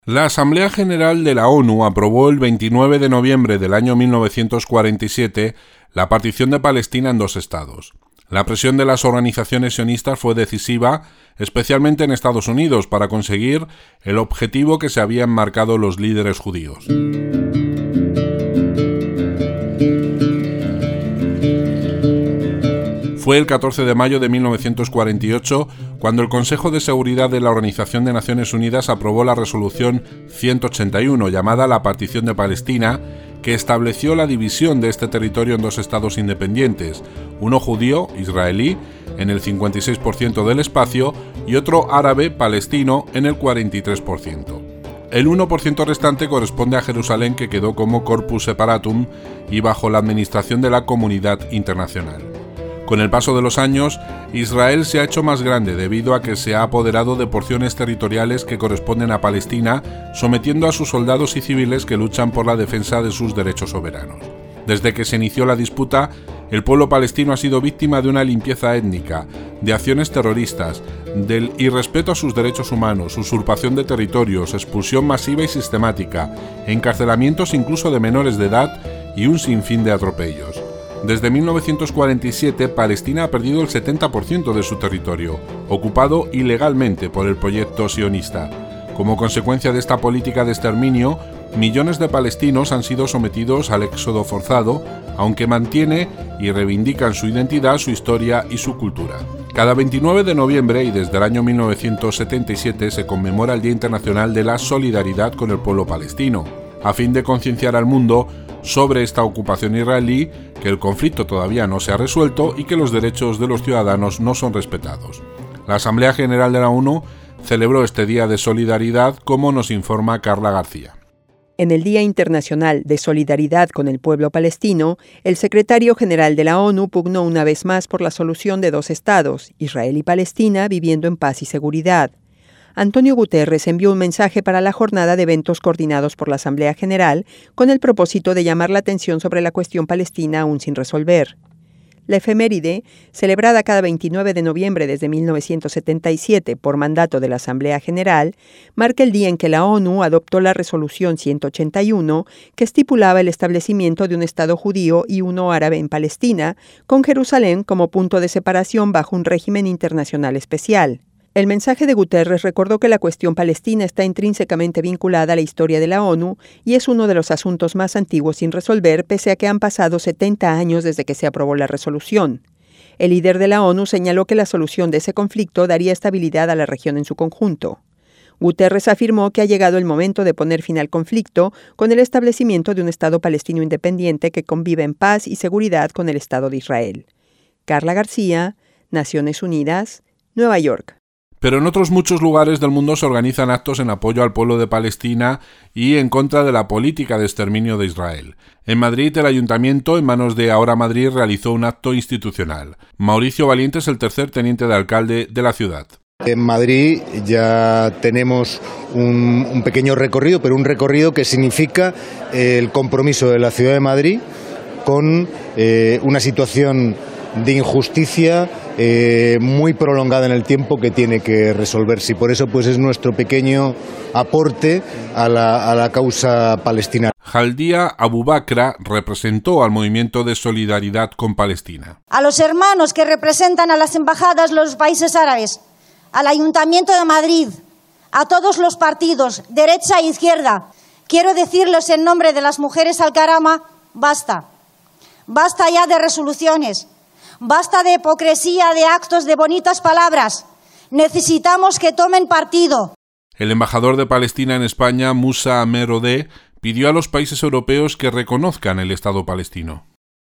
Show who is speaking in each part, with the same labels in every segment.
Speaker 1: La Asamblea General de la ONU aprobó el 29 de noviembre del año 1947 la partición de Palestina en 2 estados. La presión de las organizaciones sionistas fue decisiva, especialmente en Estados Unidos, para conseguir el objetivo que se habían marcado los líderes judíos. Fue el 14 de mayo de 1948 cuando el Consejo de Seguridad de la Organización de Naciones Unidas aprobó la Resolución 181, llamada la Partición de Palestina, que estableció la división de este territorio en 2 estados independientes, uno judío, israelí, en el 56% del espacio, y otro árabe, palestino, en el 43%. El 1% restante corresponde a Jerusalén, que quedó como corpus separatum y bajo la administración de la comunidad internacional. Con el paso de los años, Israel se ha hecho más grande debido a que se ha apoderado de porciones territoriales que corresponden a Palestina, sometiendo a sus soldados y civiles que luchan por la defensa de sus derechos soberanos. Desde que se inició la disputa, el pueblo palestino ha sido víctima de una limpieza étnica, de acciones terroristas, del irrespeto a sus derechos humanos, usurpación de territorios, expulsión masiva y sistemática, encarcelamientos incluso de menores de edad y un sinfín de atropellos. Desde 1947, Palestina ha perdido el 70% de su territorio, ocupado ilegalmente por el proyecto sionista. Como consecuencia de esta política de exterminio, millones de palestinos han sido sometidos al éxodo forzado, aunque mantiene y reivindican su identidad, su historia y su cultura. Cada 29 de noviembre y desde el año 1977 se conmemora el Día Internacional de la Solidaridad con el pueblo palestino, a fin de concienciar al mundo sobre esta ocupación israelí, que el conflicto todavía no se ha resuelto y que los derechos de los ciudadanos no son respetados. La Asamblea General de la ONU celebró este Día de Solidaridad, como nos informa Carla García.
Speaker 2: En el Día Internacional de Solidaridad con el pueblo palestino, el secretario general de la ONU pugnó una vez más por la solución de 2 estados, Israel y Palestina, viviendo en paz y seguridad. Antonio Guterres envió un mensaje para la jornada de eventos coordinados por la Asamblea General con el propósito de llamar la atención sobre la cuestión palestina aún sin resolver. La efeméride, celebrada cada 29 de noviembre desde 1977 por mandato de la Asamblea General, marca el día en que la ONU adoptó la Resolución 181, que estipulaba el establecimiento de un Estado judío y uno árabe en Palestina, con Jerusalén como punto de separación bajo un régimen internacional especial. El mensaje de Guterres recordó que la cuestión palestina está intrínsecamente vinculada a la historia de la ONU y es uno de los asuntos más antiguos sin resolver, pese a que han pasado 70 años desde que se aprobó la resolución. El líder de la ONU señaló que la solución de ese conflicto daría estabilidad a la región en su conjunto. Guterres afirmó que ha llegado el momento de poner fin al conflicto con el establecimiento de un Estado palestino independiente que convive en paz y seguridad con el Estado de Israel. Carla García, Naciones Unidas, Nueva York.
Speaker 1: Pero en otros muchos lugares del mundo se organizan actos en apoyo al pueblo de Palestina y en contra de la política de exterminio de Israel. En Madrid, el Ayuntamiento, en manos de Ahora Madrid, realizó un acto institucional. Mauricio Valiente es el tercer teniente de alcalde de la ciudad.
Speaker 3: En Madrid ya tenemos un pequeño recorrido, pero un recorrido que significa el compromiso de la ciudad de Madrid con una situación de injusticia muy prolongada en el tiempo que tiene que resolverse, y por eso pues es nuestro pequeño aporte a la causa palestina.
Speaker 1: Jaldia Abubakra representó al movimiento de solidaridad con Palestina.
Speaker 4: A los hermanos que representan a las embajadas de los países árabes, al Ayuntamiento de Madrid, a todos los partidos, derecha e izquierda, quiero decirles en nombre de las mujeres Al-Karama, basta. Basta ya de resoluciones. Basta de hipocresía, de actos, de bonitas palabras. Necesitamos que tomen partido.
Speaker 1: El embajador de Palestina en España, Musa Amer-Odeh, pidió a los países europeos que reconozcan el Estado palestino.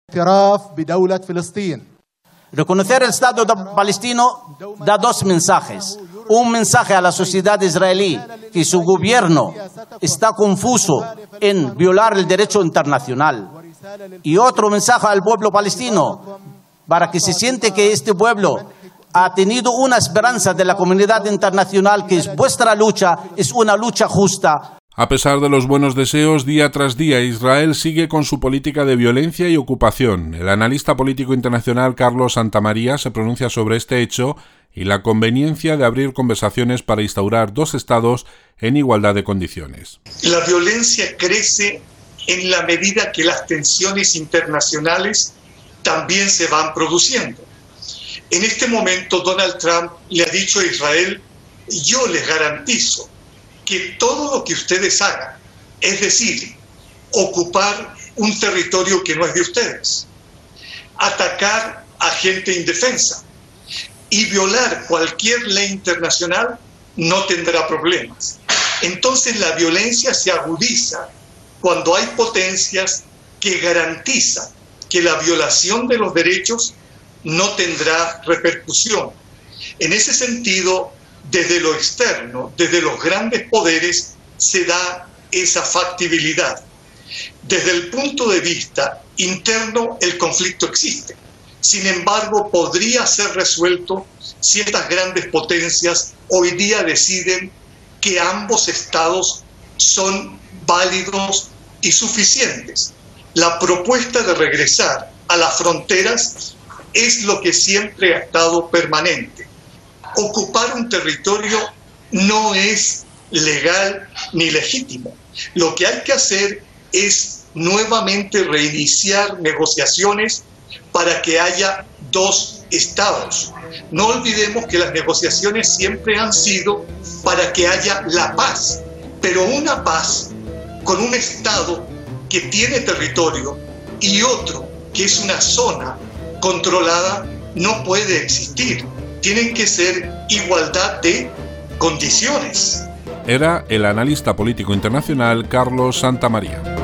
Speaker 5: Reconocer el Estado palestino da 2 mensajes. Un mensaje a la sociedad israelí, que su gobierno está confuso en violar el derecho internacional. Y otro mensaje al pueblo palestino, para que se siente que este pueblo ha tenido una esperanza de la comunidad internacional, que es vuestra lucha, es una lucha justa.
Speaker 1: A pesar de los buenos deseos, día tras día Israel sigue con su política de violencia y ocupación. El analista político internacional Carlos Santamaría se pronuncia sobre este hecho y la conveniencia de abrir conversaciones para instaurar dos estados en igualdad de condiciones.
Speaker 6: La violencia crece en la medida que las tensiones internacionales también se van produciendo. En este momento Donald Trump le ha dicho a Israel: yo les garantizo que todo lo que ustedes hagan, es decir, ocupar un territorio que no es de ustedes, atacar a gente indefensa y violar cualquier ley internacional, no tendrá problemas. Entonces la violencia se agudiza cuando hay potencias que garantizan que la violación de los derechos no tendrá repercusión. En ese sentido, desde lo externo, desde los grandes poderes, se da esa factibilidad. Desde el punto de vista interno, el conflicto existe. Sin embargo, podría ser resuelto si estas grandes potencias hoy día deciden que ambos estados son válidos y suficientes. La propuesta de regresar a las fronteras es lo que siempre ha estado permanente. Ocupar un territorio no es legal ni legítimo. Lo que hay que hacer es nuevamente reiniciar negociaciones para que haya dos estados. No olvidemos que las negociaciones siempre han sido para que haya la paz, pero una paz con un estado que tiene territorio y otro que es una zona controlada no puede existir. Tienen que ser igualdad de condiciones.
Speaker 1: Era el analista político internacional Carlos Santamaría.